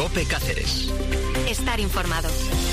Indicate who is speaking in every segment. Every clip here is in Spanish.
Speaker 1: COPE Cáceres.
Speaker 2: Estar informado.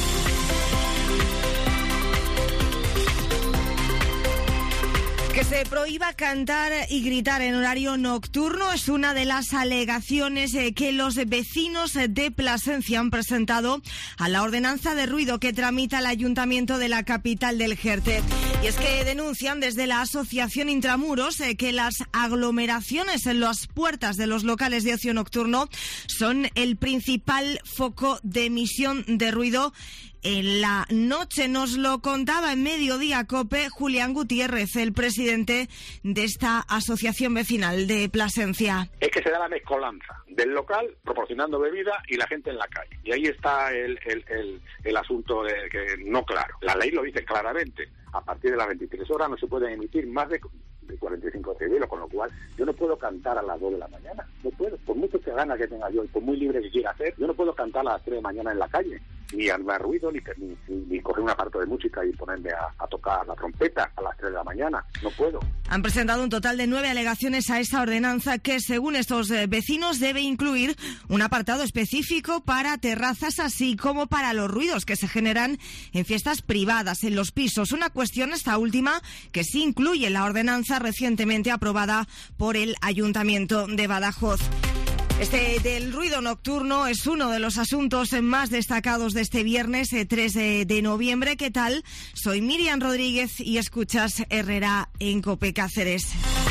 Speaker 3: Que se prohíba cantar y gritar en horario nocturno es una de las alegaciones que los vecinos de Plasencia han presentado a la ordenanza de ruido que tramita el Ayuntamiento de la capital del Jerte. Y es que denuncian desde la Asociación Intramuros que las aglomeraciones en las puertas de los locales de ocio nocturno son el principal foco de emisión de ruido en la noche. Nos lo contaba en Mediodía COPE Julián Gutiérrez, el presidente de esta asociación vecinal de Plasencia.
Speaker 4: Es que se da la mezcolanza del local proporcionando bebida y la gente en la calle. Y ahí está el asunto de que no claro. La ley lo dice claramente. A partir de las 23 horas no se pueden emitir más de 45 decibeles, con lo cual yo no puedo cantar a las 2 de la mañana. No puedo. Por mucho que gana que tenga yo y por muy libre que quiera hacer, yo no puedo cantar a las 3 de la mañana en la calle. Ni armar ruido, ni coger un aparato de música y ponerme a tocar la trompeta a las 3 de la mañana. No puedo.
Speaker 3: Han presentado un total de 9 alegaciones a esta ordenanza que, según estos vecinos, debe incluir un apartado específico para terrazas, así como para los ruidos que se generan en fiestas privadas, en los pisos. Una cuestión, esta última, que sí incluye la ordenanza recientemente aprobada por el Ayuntamiento de Badajoz. Este del ruido nocturno es uno de los asuntos más destacados de este viernes 3 de noviembre. ¿Qué tal? Soy Miriam Rodríguez y escuchas Herrera en COPE Cáceres.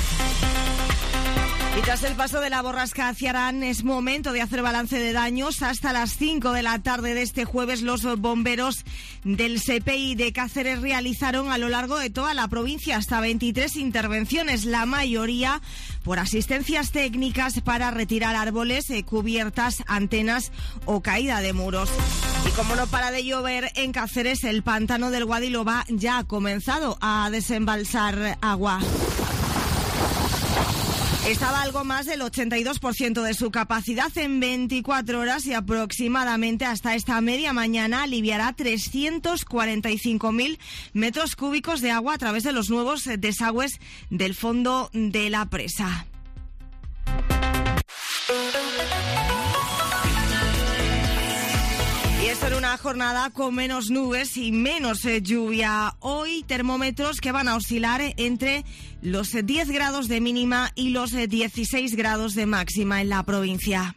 Speaker 3: Y tras el paso de la borrasca hacia Arán, es momento de hacer balance de daños. Hasta las 5 de la tarde de este jueves, los bomberos del SEPEI de Cáceres realizaron a lo largo de toda la provincia hasta 23 intervenciones, la mayoría por asistencias técnicas para retirar árboles, cubiertas, antenas o caída de muros. Y como no para de llover en Cáceres, el pantano del Guadiloba ya ha comenzado a desembalsar agua. Estaba algo más del 82% de su capacidad en 24 horas y aproximadamente hasta esta media mañana aliviará 345.000 metros cúbicos de agua a través de los nuevos desagües del fondo de la presa. Y esto en una jornada con menos nubes y menos lluvia. Hoy termómetros que van a oscilar entre los 10 grados de mínima y los 16 grados de máxima en la provincia.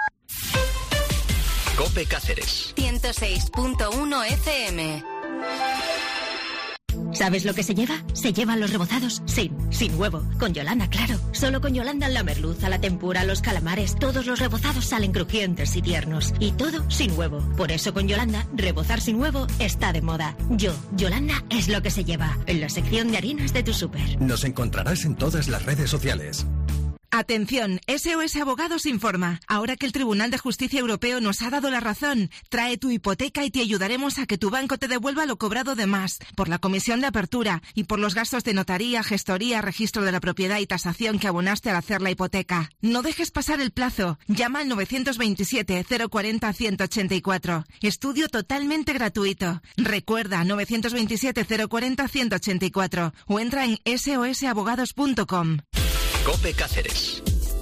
Speaker 1: COPE Cáceres
Speaker 2: 106.1 FM.
Speaker 5: ¿Sabes lo que se lleva? Se llevan los rebozados sin huevo. Con Yolanda, claro. Solo con Yolanda la merluza, la tempura, los calamares, todos los rebozados salen crujientes y tiernos. Y todo sin huevo. Por eso con Yolanda, rebozar sin huevo está de moda. Yolanda es lo que se lleva. En la sección de harinas de tu súper.
Speaker 6: Nos encontrarás en todas las redes sociales.
Speaker 7: Atención, SOS Abogados informa. Ahora que el Tribunal de Justicia Europeo nos ha dado la razón, trae tu hipoteca y te ayudaremos a que tu banco te devuelva lo cobrado de más, por la comisión de apertura y por los gastos de notaría, gestoría, registro de la propiedad y tasación que abonaste al hacer la hipoteca. No dejes pasar el plazo. Llama al 927 040 184. Estudio totalmente gratuito. Recuerda, 927 040 184 o entra en sosabogados.com.
Speaker 1: COPE Cáceres.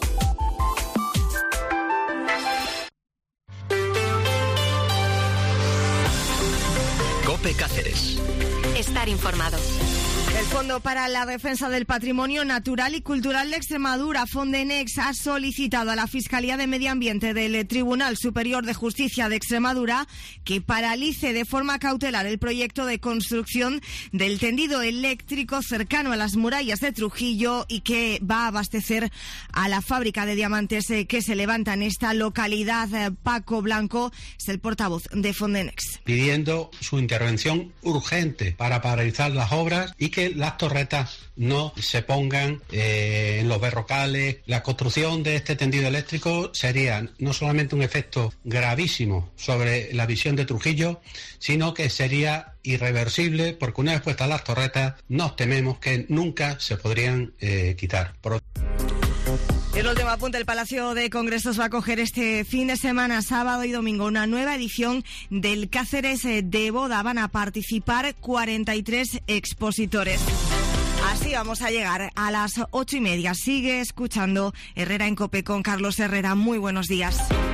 Speaker 1: COPE Cáceres.
Speaker 2: Estar informado.
Speaker 3: El Fondo para la Defensa del Patrimonio Natural y Cultural de Extremadura, Fondenex, ha solicitado a la Fiscalía de Medio Ambiente del Tribunal Superior de Justicia de Extremadura que paralice de forma cautelar el proyecto de construcción del tendido eléctrico cercano a las murallas de Trujillo y que va a abastecer a la fábrica de diamantes que se levanta en esta localidad. Paco Blanco es el portavoz de Fondenex.
Speaker 8: Pidiendo su intervención urgente para paralizar las obras y que las torretas no se pongan en los berrocales. La construcción de este tendido eléctrico sería no solamente un efecto gravísimo sobre la visión de Trujillo, sino que sería irreversible, porque una vez puestas las torretas nos tememos que nunca se podrían quitar.
Speaker 3: El último apunte, el Palacio de Congresos va a acoger este fin de semana, sábado y domingo, una nueva edición del Cáceres de Boda. Van a participar 43 expositores. Así vamos a llegar a las 8:30. Sigue escuchando Herrera en COPE con Carlos Herrera. Muy buenos días.